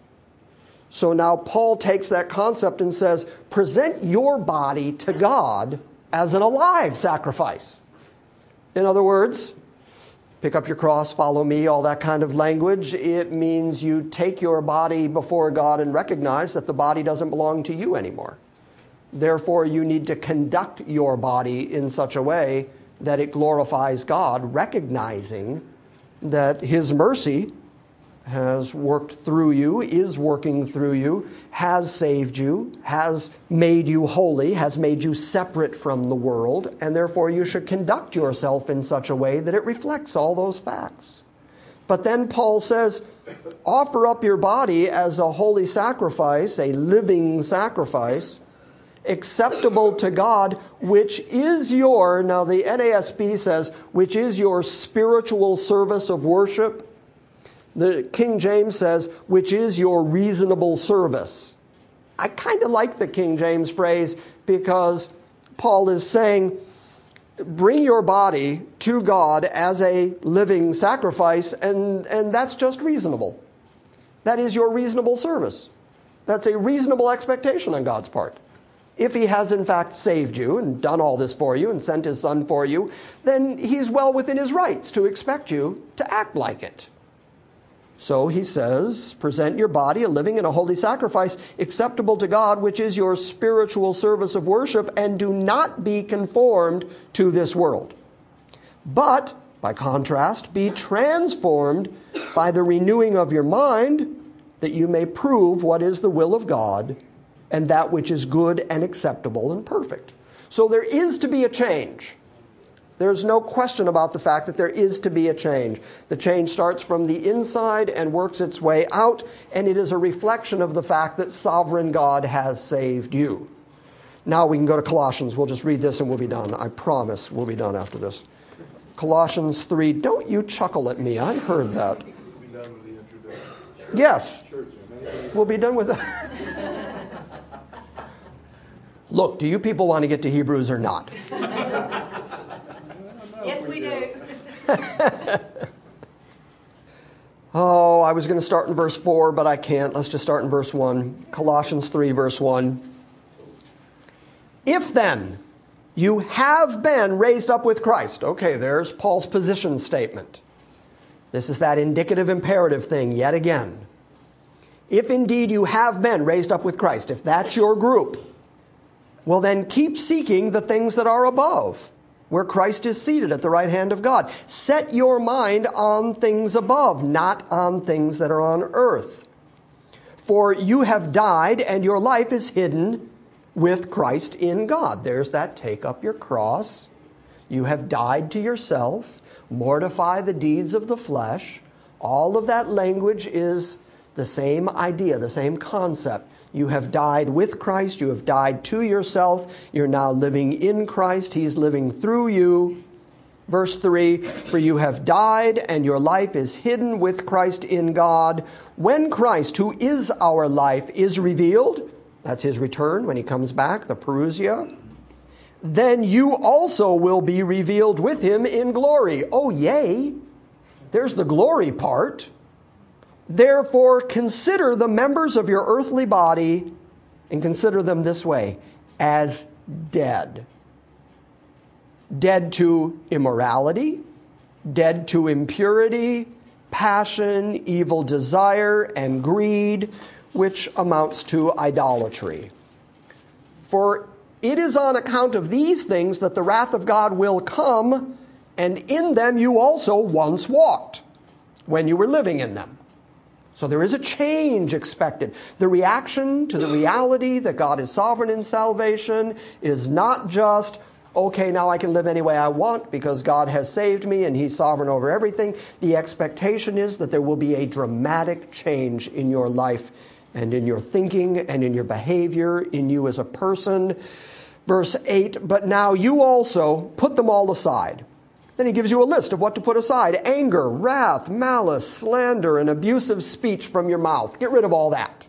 So now Paul takes that concept and says, present your body to God as an alive sacrifice. In other words, pick up your cross, follow me, all that kind of language. It means you take your body before God and recognize that the body doesn't belong to you anymore. Therefore, you need to conduct your body in such a way that it glorifies God, recognizing that His mercy has worked through you, is working through you, has saved you, has made you holy, has made you separate from the world, and therefore you should conduct yourself in such a way that it reflects all those facts. But then Paul says, offer up your body as a holy sacrifice, a living sacrifice, acceptable to God, which is your, now the NASB says, which is your spiritual service of worship. The King James says, which is your reasonable service. I kind of like the King James phrase, because Paul is saying, bring your body to God as a living sacrifice, and that's just reasonable. That is your reasonable service. That's a reasonable expectation on God's part. If He has in fact saved you and done all this for you and sent His Son for you, then He's well within His rights to expect you to act like it. So he says, present your body a living and a holy sacrifice acceptable to God, which is your spiritual service of worship, and do not be conformed to this world. But, by contrast, be transformed by the renewing of your mind, that you may prove what is the will of God, and that which is good and acceptable and perfect. So there is to be a change. There's no question about the fact that there is to be a change. The change starts from the inside and works its way out, and it is a reflection of the fact that sovereign God has saved you. Now we can go to Colossians. We'll just read this and we'll be done. I promise we'll be done after this. Colossians 3. Don't you chuckle at me. I heard that. We'll be done with the introduction. Yes. We'll be done with that. Look, do you people want to get to Hebrews or not? Yes, we do. Oh, I was going to start in verse 4, but I can't. Let's just start in verse 1. Colossians 3, verse 1. If then you have been raised up with Christ. Okay, there's Paul's position statement. This is that indicative imperative thing yet again. If indeed you have been raised up with Christ, if that's your group, well then keep seeking the things that are above, where Christ is seated at the right hand of God. Set your mind on things above, not on things that are on earth. For you have died, and your life is hidden with Christ in God. There's that take up your cross. You have died to yourself. Mortify the deeds of the flesh. All of that language is the same idea, the same concept. You have died with Christ. You have died to yourself. You're now living in Christ. He's living through you. Verse 3, for you have died, and your life is hidden with Christ in God. When Christ, who is our life, is revealed, that's his return when he comes back, the parousia, then you also will be revealed with him in glory. Oh, yay! There's the glory part. Therefore, consider the members of your earthly body, and consider them this way, as dead. Dead to immorality, dead to impurity, passion, evil desire, and greed, which amounts to idolatry. For it is on account of these things that the wrath of God will come, and in them you also once walked, when you were living in them. So there is a change expected. The reaction to the reality that God is sovereign in salvation is not just, okay, now I can live any way I want because God has saved me and he's sovereign over everything. The expectation is that there will be a dramatic change in your life and in your thinking and in your behavior, in you as a person. Verse 8, but now you also put them all aside. Then he gives you a list of what to put aside. Anger, wrath, malice, slander, and abusive speech from your mouth. Get rid of all that.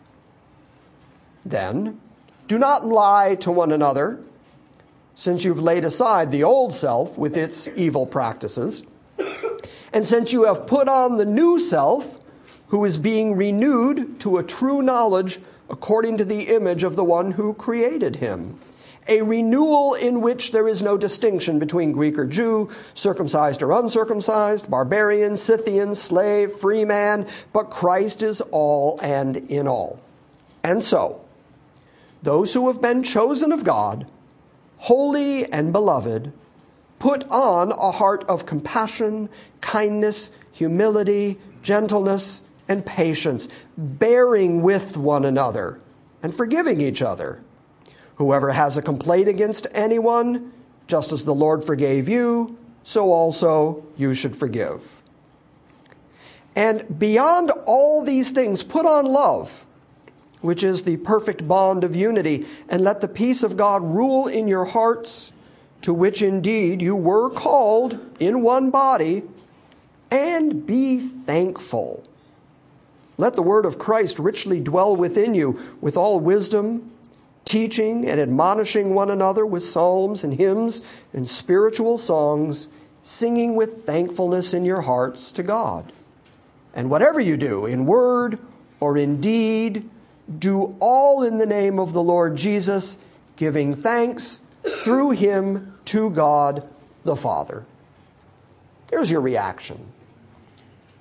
Then, do not lie to one another, since you've laid aside the old self with its evil practices, and since you have put on the new self, who is being renewed to a true knowledge according to the image of the one who created him. A renewal in which there is no distinction between Greek or Jew, circumcised or uncircumcised, barbarian, Scythian, slave, free man, but Christ is all and in all. And so, those who have been chosen of God, holy and beloved, put on a heart of compassion, kindness, humility, gentleness, and patience, bearing with one another and forgiving each other. Whoever has a complaint against anyone, just as the Lord forgave you, so also you should forgive. And beyond all these things, put on love, which is the perfect bond of unity, and let the peace of God rule in your hearts, to which indeed you were called in one body, and be thankful. Let the word of Christ richly dwell within you with all wisdom, teaching and admonishing one another with psalms and hymns and spiritual songs, singing with thankfulness in your hearts to God. And whatever you do, in word or in deed, do all in the name of the Lord Jesus, giving thanks through him to God the Father. Here's your reaction.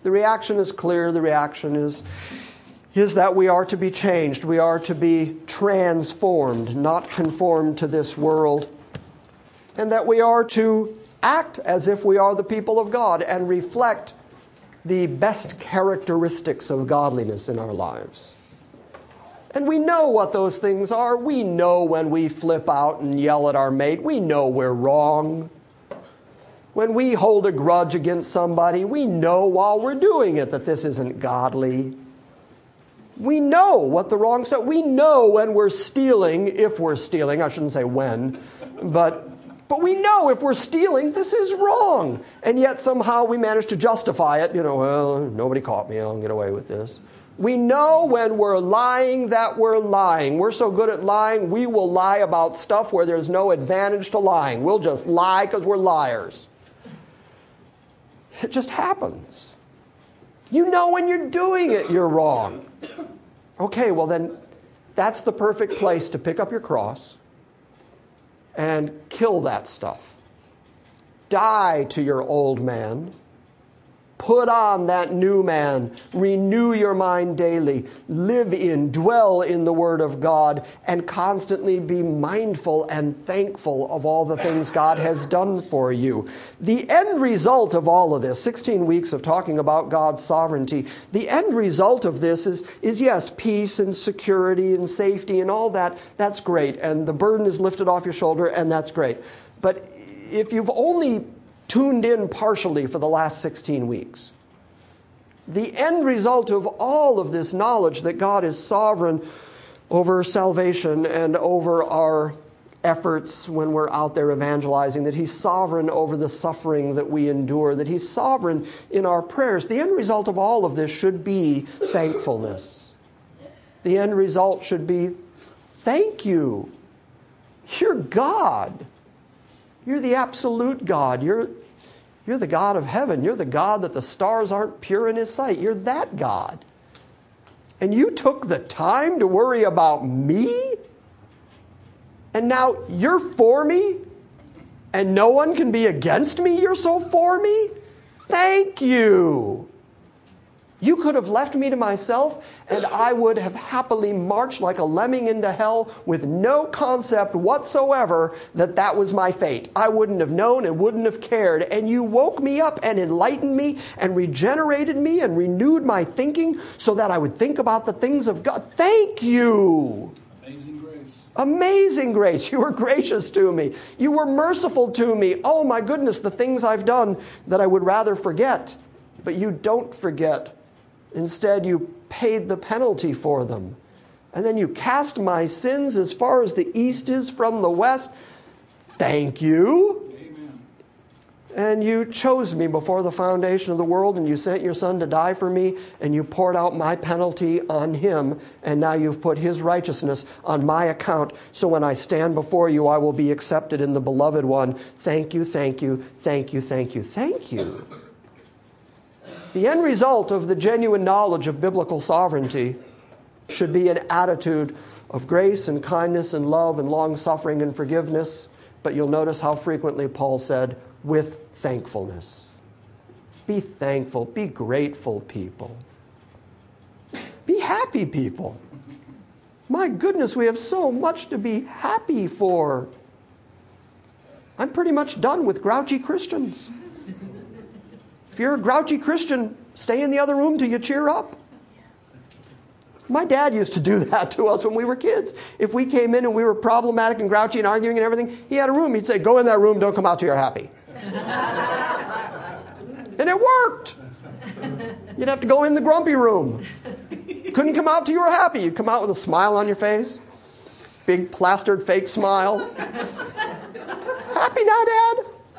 The reaction is clear. The reaction is that we are to be changed. We are to be transformed, not conformed to this world. And that we are to act as if we are the people of God and reflect the best characteristics of godliness in our lives. And we know what those things are. We know when we flip out and yell at our mate. We know we're wrong. When we hold a grudge against somebody, we know while we're doing it that this isn't godly. We know what the wrong stuff. We know when we're stealing, if we're stealing. I shouldn't say when, but we know if we're stealing, this is wrong. And yet somehow we manage to justify it. Well, nobody caught me. I'll get away with this. We know when we're lying that we're lying. We're so good at lying, we will lie about stuff where there's no advantage to lying. We'll just lie because we're liars. It just happens. You know when you're doing it, you're wrong. Okay, well then, that's the perfect place to pick up your cross and kill that stuff. Die to your old man. Put on that new man. Renew your mind daily. Live in, dwell in the Word of God, and constantly be mindful and thankful of all the things God has done for you. The end result of all of this, 16 weeks of talking about God's sovereignty, the end result of this is yes, peace and security and safety and all that. That's great. And the burden is lifted off your shoulder, and that's great. But if you've only tuned in partially for the last 16 weeks. The end result of all of this knowledge that God is sovereign over salvation and over our efforts when we're out there evangelizing, that He's sovereign over the suffering that we endure, that He's sovereign in our prayers. The end result of all of this should be thankfulness. The end result should be, thank you. You're God. You're the absolute God. You're the God of heaven. You're the God that the stars aren't pure in His sight. You're that God. And you took the time to worry about me? And now you're for me? And no one can be against me? You're so for me? Thank you. You could have left me to myself, and I would have happily marched like a lemming into hell with no concept whatsoever that that was my fate. I wouldn't have known and wouldn't have cared. And you woke me up and enlightened me and regenerated me and renewed my thinking so that I would think about the things of God. Thank you. Amazing grace. Amazing grace. You were gracious to me. You were merciful to me. Oh my goodness, the things I've done that I would rather forget. But you don't forget. Instead, you paid the penalty for them. And then you cast my sins as far as the east is from the west. Thank you. Amen. And you chose me before the foundation of the world, and you sent your Son to die for me, and you poured out my penalty on Him, and now you've put His righteousness on my account. So when I stand before you, I will be accepted in the Beloved One. Thank you, thank you, thank you, thank you, thank you. The end result of the genuine knowledge of biblical sovereignty should be an attitude of grace and kindness and love and long-suffering and forgiveness. But you'll notice how frequently Paul said, with thankfulness. Be thankful. Be grateful people. Be happy people. My goodness, we have so much to be happy for. I'm pretty much done with grouchy Christians. If you're a grouchy Christian, stay in the other room till you cheer up. My dad used to do that to us when we were kids. If we came in and we were problematic and grouchy and arguing and everything, he had a room. He'd say, go in that room, don't come out till you're happy. And it worked. You'd have to go in the grumpy room. Couldn't come out till you were happy. You'd come out with a smile on your face. Big plastered fake smile. Happy now, Dad?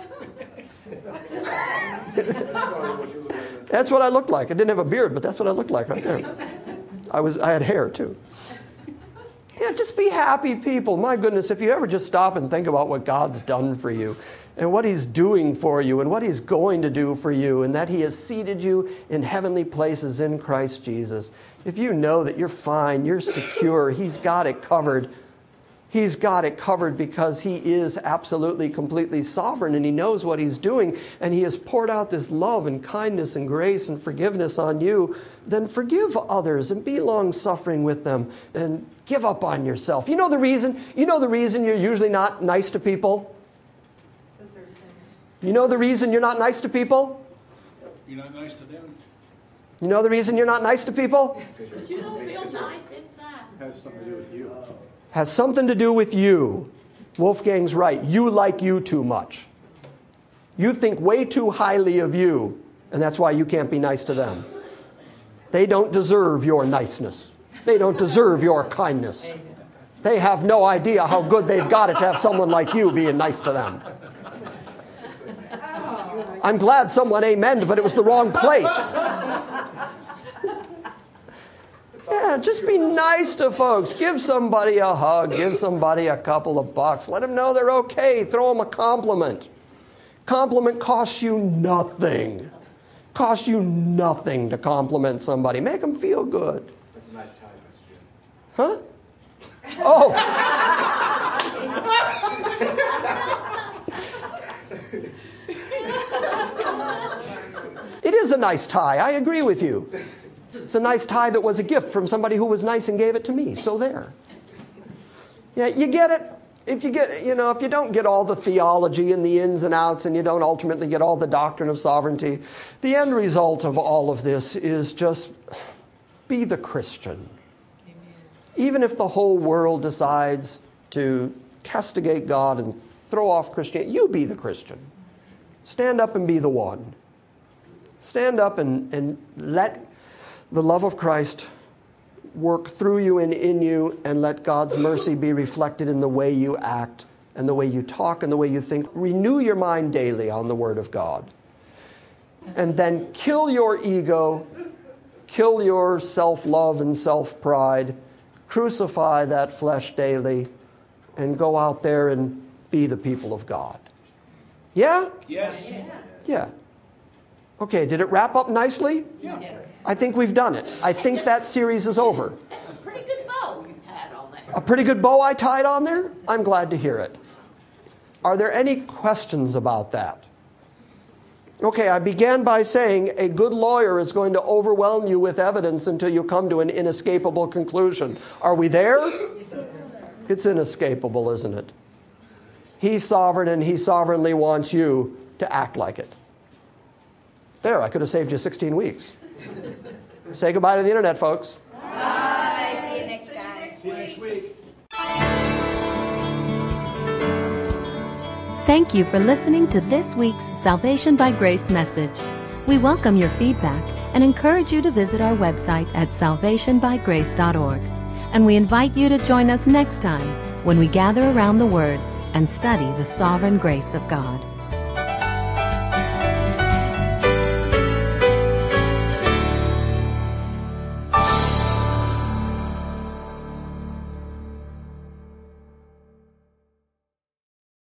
That's what I looked like. I didn't have a beard, but that's what I looked like right there. I had hair too. Yeah, just be happy people. My goodness, if you ever just stop and think about what God's done for you and what He's doing for you and what He's going to do for you and that He has seated you in heavenly places in Christ Jesus. If you know that you're fine, you're secure, He's got it covered, He's got it covered because he is absolutely, completely sovereign, and he knows what he's doing, and he has poured out this love and kindness and grace and forgiveness on you. Then forgive others and be long-suffering with them and give up on yourself. You know the reason you're usually not nice to people? Because they're sinners. You know the reason you're not nice to people? You're not nice to them. You know the reason you're not nice to people? But you don't feel nice inside. Has something to do with you. Has something to do with you. Wolfgang's right. You like you too much. You think way too highly of you, and that's why you can't be nice to them. They don't deserve your niceness. They don't deserve your kindness. They have no idea how good they've got it to have someone like you being nice to them. I'm glad someone amened, but it was the wrong place. Yeah, just be nice to folks. Give somebody a hug. Give somebody a couple of bucks. Let them know they're okay. Throw them a compliment. Compliment costs you nothing. Costs you nothing to compliment somebody. Make them feel good. That's a nice tie, Pastor Jim. Huh? Oh. It is a nice tie. I agree with you. It's a nice tie that was a gift from somebody who was nice and gave it to me. So there. Yeah, you get it. If you don't get all the theology and the ins and outs, and you don't ultimately get all the doctrine of sovereignty, the end result of all of this is just be the Christian. Amen. Even if the whole world decides to castigate God and throw off Christianity, you be the Christian. Stand up and be the one. Stand up and let the love of Christ work through you and in you, and let God's mercy be reflected in the way you act and the way you talk and the way you think. Renew your mind daily on the Word of God. And then kill your ego, kill your self-love and self-pride, crucify that flesh daily, and go out there and be the people of God. Yeah? Yes. Yeah. Okay, did it wrap up nicely? Yeah. I think we've done it. I think that series is over. That's a pretty good bow you tied on there. A pretty good bow I tied on there? I'm glad to hear it. Are there any questions about that? Okay, I began by saying a good lawyer is going to overwhelm you with evidence until you come to an inescapable conclusion. Are we there? It's inescapable, isn't it? He's sovereign, and he sovereignly wants you to act like it. There, I could have saved you 16 weeks. Say goodbye to the internet, folks. Bye. See you next time. See you next week. Thank you for listening to this week's Salvation by Grace message. We welcome your feedback and encourage you to visit our website at salvationbygrace.org. And we invite you to join us next time when we gather around the Word and study the sovereign grace of God.